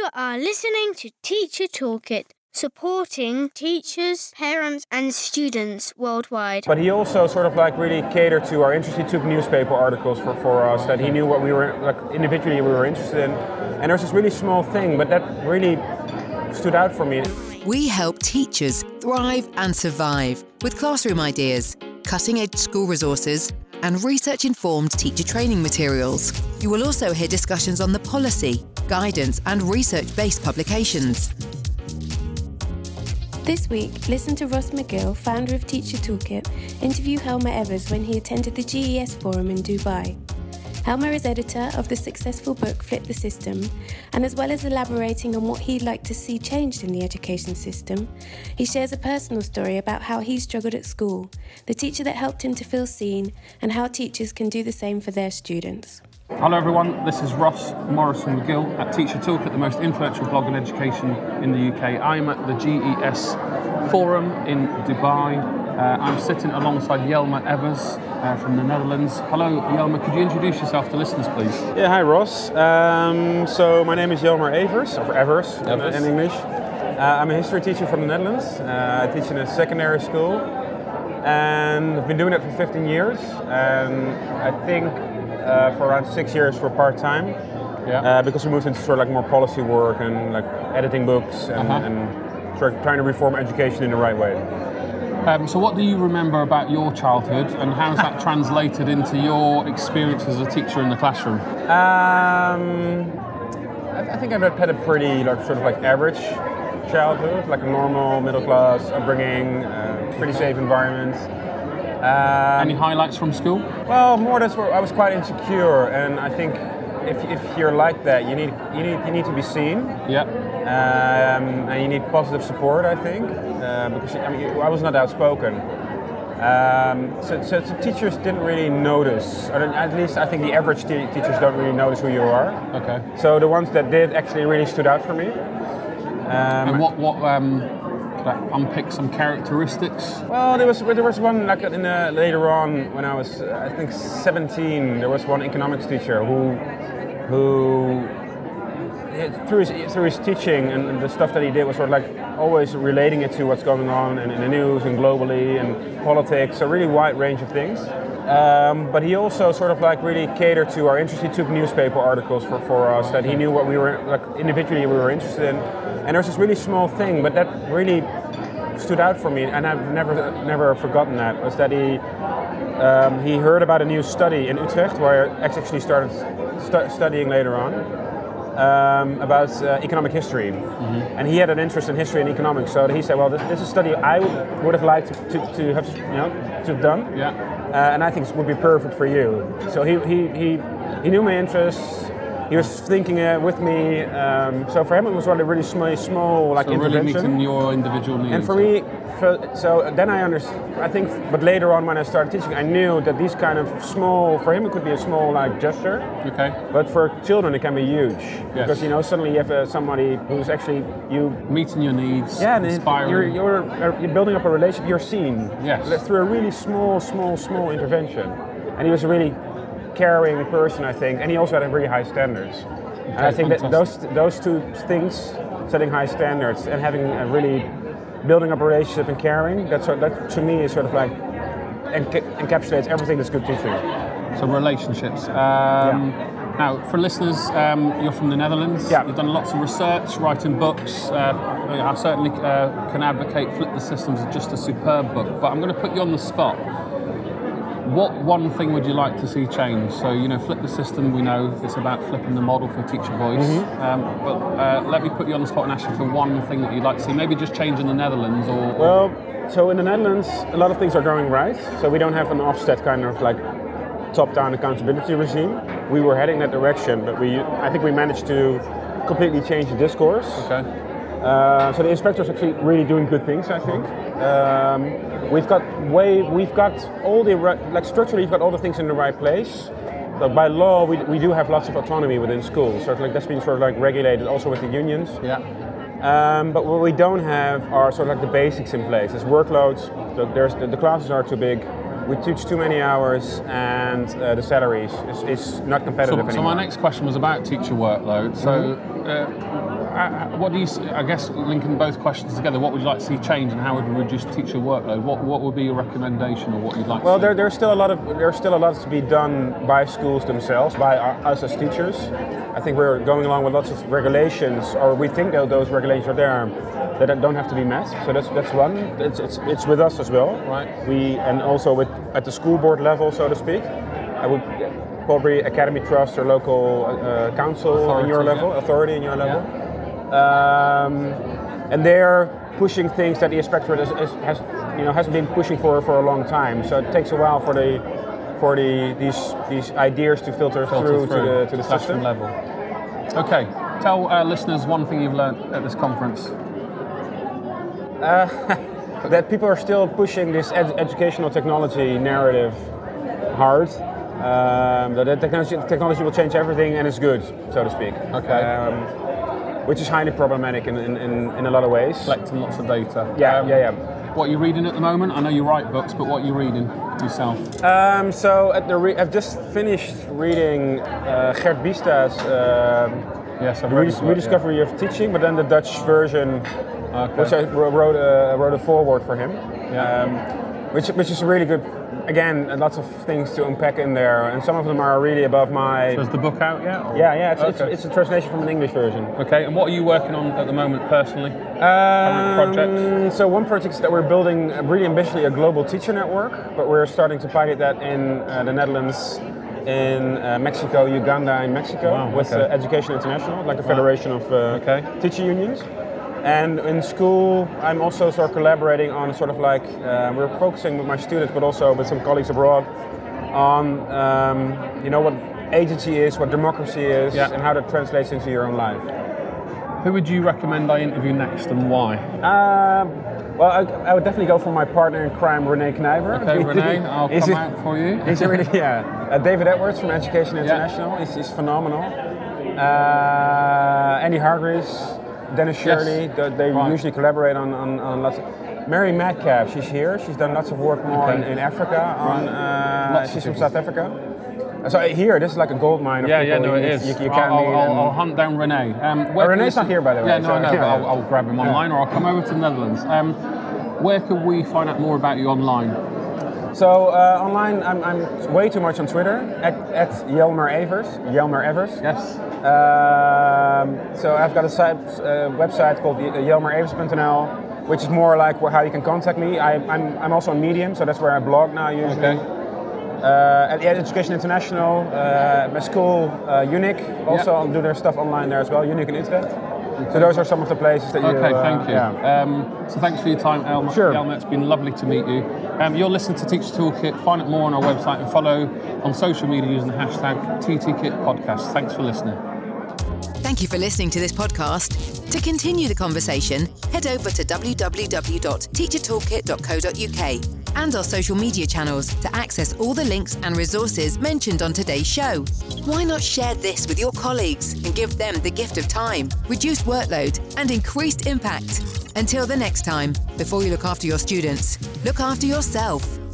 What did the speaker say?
You are listening to Teacher Toolkit, supporting teachers, parents and students worldwide. But he also sort of like really catered to our interest. He took newspaper articles for us that he knew what we were, like individually we were interested in. And there's this really small thing, but that really stood out for me. We help teachers thrive and survive with classroom ideas, cutting-edge school resources, and research-informed teacher training materials. You will also hear discussions on the policy, guidance, and research-based publications. This week, listen to Ross McGill, founder of Teacher Toolkit, interview Helmer Evers when he attended the GES Forum in Dubai. Helmer is editor of the successful book Flip the System, and as well as elaborating on what he'd like to see changed in the education system, he shares a personal story about how he struggled at school, the teacher that helped him to feel seen, and how teachers can do the same for their students. Hello everyone, this is Ross Morrison McGill at Teacher Toolkit, the most influential blog on education in the UK. I'm at the GES Forum in Dubai. I'm sitting alongside Jelmer Evers from the Netherlands. Hello Jelmer, could you introduce yourself to listeners please? Yeah, hi Ross. So my name is Jelmer Evers, or Evers in English. I'm a history teacher from the Netherlands. I teach in a secondary school and I've been doing it for 15 years. And I think for around 6 years for part-time, because we moved into sort of like more policy work and like editing books and sort of trying to reform education in the right way. So what do you remember about your childhood and how has that translated into your experience as a teacher in the classroom? I think I've had a pretty sort of like average childhood, like a normal middle class upbringing, pretty safe environment. Any highlights from school? Well, more that's where I was quite insecure, and I think if you're like that, you need to be seen. Yeah. And you need positive support, I think, because I was not outspoken. So teachers didn't really notice, or at least I think the average teachers don't really notice who you are. Okay. So the ones that did actually really stood out for me. And what could I unpick some characteristics? Well, there was one like later on when I was I think 17. There was one economics teacher who through his teaching and the stuff that he did was sort of like always relating it to what's going on in the news and globally and politics, a really wide range of things. But he also sort of like really catered to our interest. He took newspaper articles for us that he knew what we were, like individually we were interested in. And there was this really small thing, but that really stood out for me, and I've never forgotten that, was that he heard about a new study in Utrecht, where I actually started studying later on, about economic history. Mm-hmm. And he had an interest in history and economics, so he said, well, this is a study I would have liked to have done. Yeah. And I think it would be perfect for you. So he knew my interests. He was thinking with me. So for him it was really small like intervention. Really meeting your individual needs. And for me, so then I understood. I think, but later on when I started teaching, I knew that these kind of small, for him it could be a small like gesture. Okay. But for children it can be huge. Yes. Because suddenly you have somebody who's actually meeting your needs. Yeah, and inspiring. You're building up a relationship. You're seen. Yes. Through a really small intervention, and he was a really caring person, I think, and he also had really high standards. Okay, and I think fantastic. That those two things, setting high standards and having a really building up a relationship and caring, that to me is sort of like encapsulates everything that's good teaching. So relationships. Now, for listeners, you're from the Netherlands. Yeah. You've done lots of research, writing books. I certainly can advocate Flip the System as just a superb book, but I'm going to put you on the spot. What one thing would you like to see change? So, Flip the System, we know it's about flipping the model for teacher voice. Mm-hmm. But let me put you on the spot and ask you for one thing that you'd like to see. Maybe just change in the Netherlands or... Well, so in the Netherlands, a lot of things are going right. So we don't have an Ofsted kind of like top-down accountability regime. We were heading that direction, but I think we managed to completely change the discourse. Okay. So the inspector's actually really doing good things, I think. We've got all the structurally, we've got all the things in the right place. So by law, we do have lots of autonomy within schools. So that's been sort of like regulated also with the unions. Yeah. But what we don't have are sort of like the basics in place. There's workloads. So the classes are too big. We teach too many hours, and the salaries is not competitive anymore. So my next question was about teacher workload. So what do you? I guess linking both questions together, what would you like to see change, and how would we reduce teacher workload? What would be your recommendation, or what you'd like? Well, to see? there's still a lot to be done by schools themselves, by us as teachers. I think we're going along with lots of regulations, or we think that those regulations are there that don't have to be met. So that's one. It's with us as well. Right. And also at the school board level, so to speak. I would probably Academy Trust or local council authority, in your level, authority in your level. Yeah. And they're pushing things that the inspectorate hasn't been pushing for a long time. So it takes a while for these ideas to filter through to the system level. Okay, tell listeners one thing you've learned at this conference. That people are still pushing this educational technology narrative hard. That technology will change everything and it's good, so to speak. Okay. Which is highly problematic in a lot of ways. Collecting lots of data. Yeah. What are you reading at the moment? I know you write books, but what are you reading yourself? So I've just finished reading Gert Biesta's Rediscovery of Teaching, but then the Dutch version, which I wrote a foreword for him, which is really good. Again, lots of things to unpack in there, and some of them are really above my... So is the book out yet? Or? Yeah, it's a translation from an English version. Okay, and what are you working on at the moment personally? Current projects? So one project is that we're building really ambitiously a global teacher network, but we're starting to pilot that in the Netherlands, in Mexico, Uganda and Mexico, with Education International, like the Federation of Teacher Unions. And in school, I'm also sort of collaborating on sort of like, we're focusing with my students, but also with some colleagues abroad, on what agency is, what democracy is, and how that translates into your own life. Who would you recommend I interview next and why? Well, I would definitely go for my partner in crime, Renee Knijber. Okay, Renee, I'll come out for you. He's really, David Edwards from Education International, he's phenomenal. Andy Hargreaves, Dennis Shirley, they usually collaborate on lots of... Mary Metcalf, she's here. She's done lots of work more in Africa. She's from South Africa. So here, this is like a gold mine of people. Yeah, no, it is. You can't I'll hunt down Renee. Renee's not here, by the way. Yeah, no, I know, but I'll grab him online or I'll come over to the Netherlands. Where can we find out more about you online? So online, I'm way too much on Twitter, at Jelmer Evers. Yes. So I've got a website called jelmerevers.nl, which is more like how you can contact me. I'm also on Medium, so that's where I blog now usually. Okay. At Education International, my school, UNIC, also do their stuff online there as well, UNIC and Utrecht. So those are some of the places that you... Okay, thank you. So thanks for your time, Jelmer. Sure. Jelmer, it's been lovely to meet you. You're listening to Teacher Toolkit. Find out more on our website and follow on social media using the hashtag TTKitPodcast. Thanks for listening. Thank you for listening to this podcast. To continue the conversation, head over to www.teachertoolkit.co.uk and our social media channels to access all the links and resources mentioned on today's show. Why not share this with your colleagues and give them the gift of time, reduced workload, and increased impact? Until the next time, before you look after your students, look after yourself.